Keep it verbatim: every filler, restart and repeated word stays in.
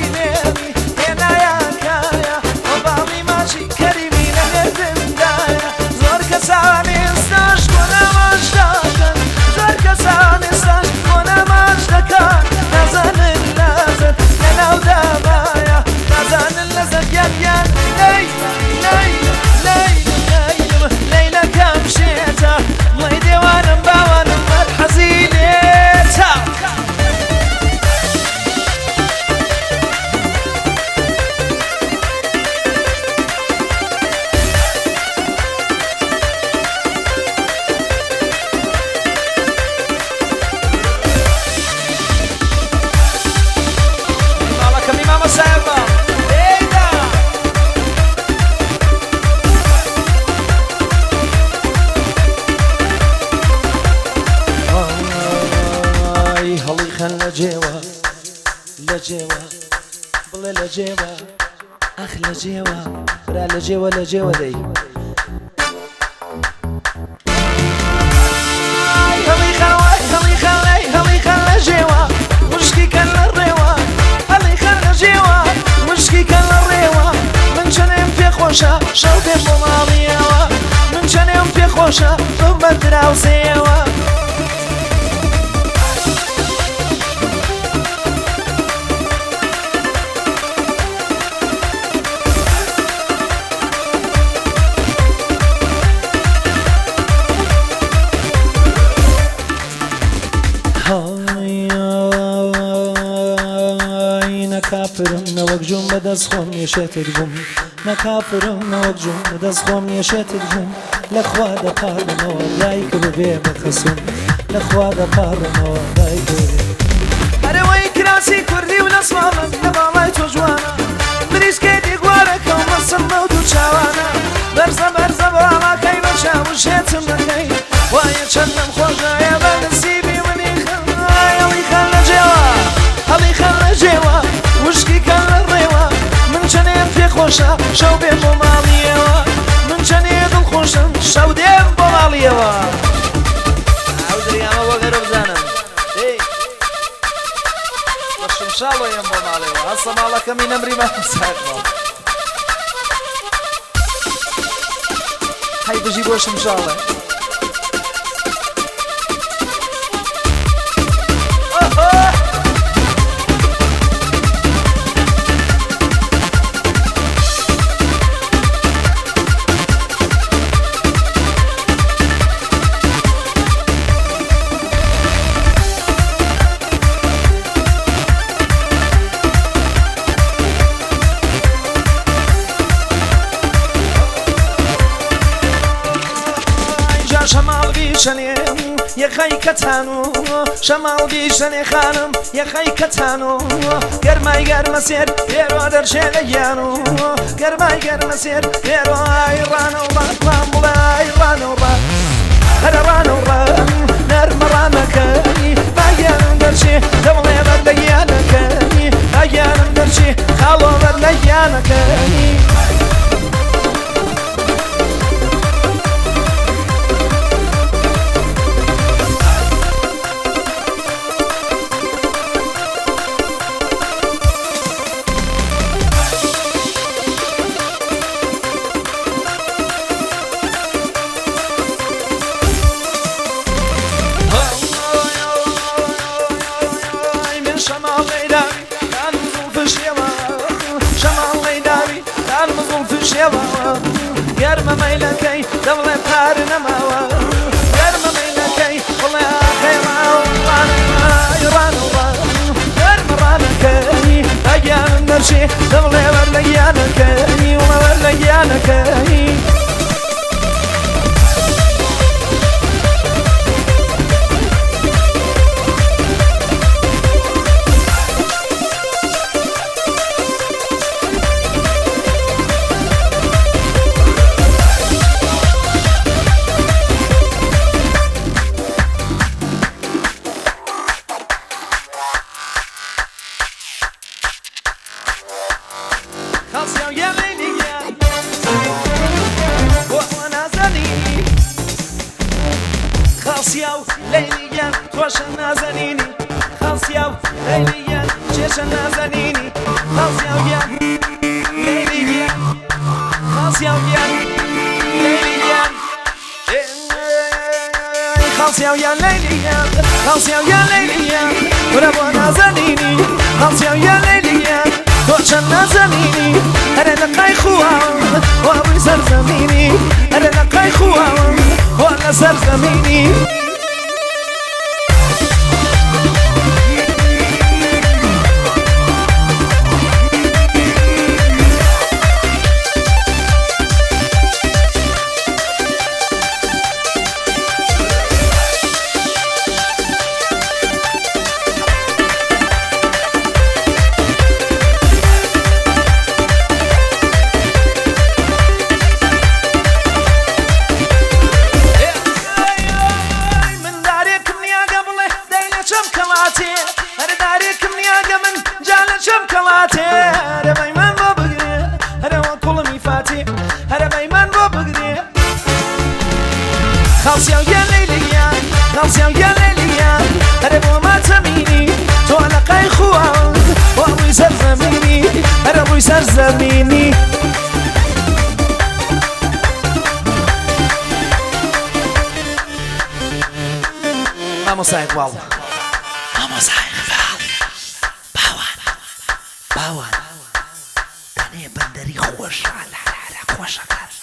نێمی هێنایە کایە بۆ باڵی ماچی کەریمی لە نێردندایە زۆر کەسانی ئێستاش بۆ ناماش داکەن زۆر کەسانی ئێستاش بۆ ناماش دەکەن نازانن لەزەت لە ناو دامایە نازانن لەزەت گیان لەی لەی لەی لەیم لەیلەکەم شێتە بڵێ دێوانم باوانم بەرحەزی لێتە لجوا بلا لجوا اخ لجوا برا لجوا لجوا دي هلي خلاي هلي خلاي هلي خلا جوا مشكي كان الروا هلي خلا جوا مشكي كان الروا من جنم في خوشة شوق بماليوا من جنم في خوشة بمدرا وسيوا نكافرم نوك جوم بدز خوم يشات الجوم نكافرم نوك جوم بدز خوم يشات الجوم لخوا دقار نو دايك ببي بخسوم لخوا دقار نو دايك أروي كراسي كردي ونصماما نبالاي توجوانا بريس كيدي قوارك ومصمم ودوشاوانا برزا برزا برالا كي برشا وشيتم لكي وايا تشنم خوشا يا بنسيبي وني خلاي اللي خلا جوا اللي خلا جوا وشكي كان الروا من جنين في خوشة شو بين بماليوا من جنين الخوشة شو دين بماليوا عودري أنا وغير بزانم إيه وش إن شاء الله ين بماليوا هسه مالك من أمري ما تساعدوا هاي بجيبوش إن شاء الله شمال بیشنی یه خی کتانو شمال بیشنی خانم یه خی کتانو گرمای گرم سیر بیرو در شلیانو گرمای گرم سیر بیرو ایرانو رام بلا ایرانو رام هر رانو رام نرم رامکانی بایم درشی دملی بر لیانکانی بایم درشی خالو بر لیانکانی گرم میلکی دل پار نماوا گرم میلکی ولی خیمه ایران گرم رانکی اگر نرشی دل ورلیانکی ورلیانکی خاصية وليليا توش نازنيني خاصية وليليا چێشە نازەنینی خەڵسیاویان لێلیگیان خەڵسیاویان لێلیگیان خەڵسیاویان لێلیگیان خەڵسیاویان لێلیگیان ورە بۆ نازەنینی خەڵسیاویان لێلیگیان تۆ چەند نازەنینی هەرە لەقای خوواوە وا ڕووی سەرزەمینی هەرە لەقای خوواوە وا لە سەرزەمینی خەڵسیاویان لێلیگیان خەڵسیاویان لێلیگیان هەرە بۆ ماتەمینی تۆ لەقای خوواوە وا ڕووی سەرزەمینی هەرە ڕووی سەرزەمینی مامۆستای اقبال مامۆستای اقبال باوان باوان دەنێ بەندەری خۆشە لە خۆشەکە